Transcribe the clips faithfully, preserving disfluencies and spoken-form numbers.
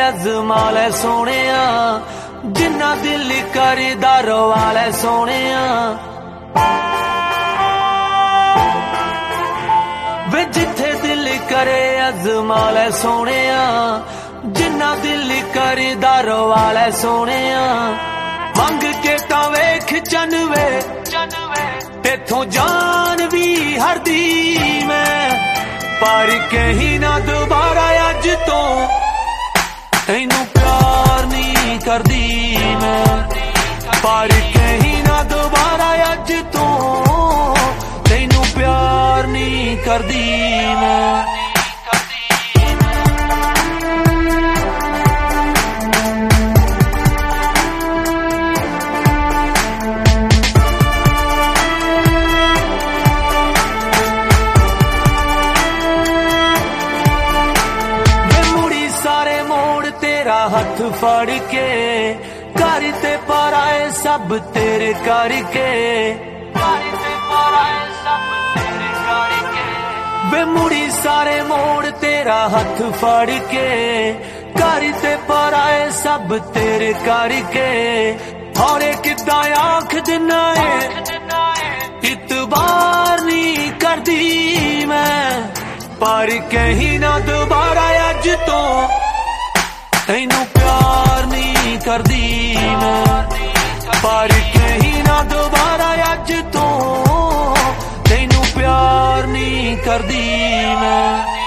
अजमा लै सोहणिया, जिन्ना दिल करदा रवा लै सोहणिया। वे जिथे दिल करे अजमा लै सोहणिया, जिन्ना दिल करदा रवा लै सोहणिया। मंग के तां वेख चनवे तेथों जान भी हरदी मैं, पर कहीं ना दोबारा अज तो तैनू प्यार नहीं करदी मैं, पर कहीं ना दोबारा अज तो तैनू प्यार नहीं करदी मैं। हथ फड़ के घर ते पर आए सब तेरे करके, वे मुड़ी सारे मोड़ तेरा हथ फड़ के घर ते पर आए सब तेरे करके। थोड़े किदा आंख दिना इतबार नहीं करदी मैं, पर कहीं ना दोबारा अज तो तैनू प्यार नहीं करदी मैं, पर कहीं ना दोबारा अज तो तैनू प्यार नहीं करदी मैं।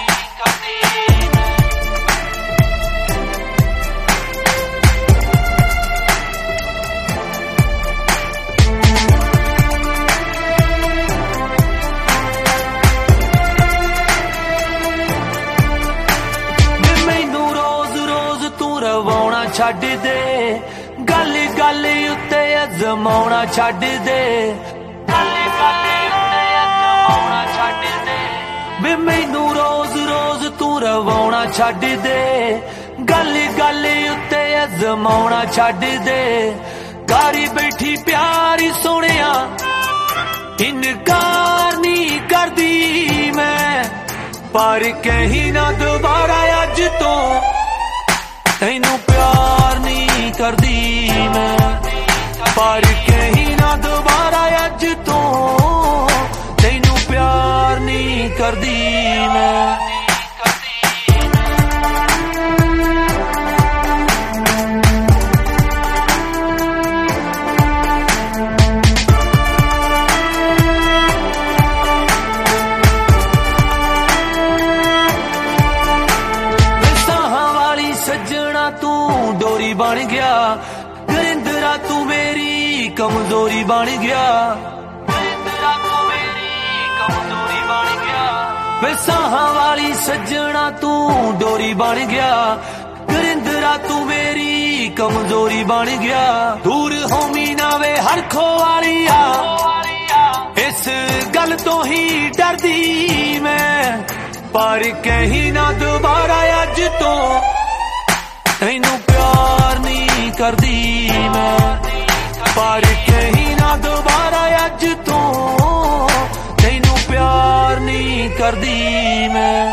रवाउणा छड्ड दे, गल गल उत्ते अजमाउणा छड्ड दे, गल गल उत्ते अजमाउणा छड्ड दे। वे मैनू रोज रोज तू रवाउणा छड्ड दे, गल गल उत्ते अजमाउणा छड्ड दे। गारी बैठी प्यारी सोहणिया इनकार नहीं करदी मैं, पर कहीं ना दोबारा अज तो तैनू प्यार नहीं करदी मैं, पर कहीं ना दोबारा अज तो तैनू प्यार नहीं करदी मैं। तू डोरी बन गया गरिंदरा, तू मेरी कमजोरी बन गया, गरिंदरा तू मेरी कमजोरी बन गया। वे साहां वाली सज्जणा तू डोरी बन गया, गरिंदरा तू मेरी कमजोरी बन गया। दूर होमी ना वे हरखो वालिया, इस गल तो ही डरदी मैं, पर कहीं ना दोबारा अज तो तैनू प्यार नहीं करदी मैं, पर कहीं ना दोबारा अज तो तैनू प्यार नहीं करदी मैं।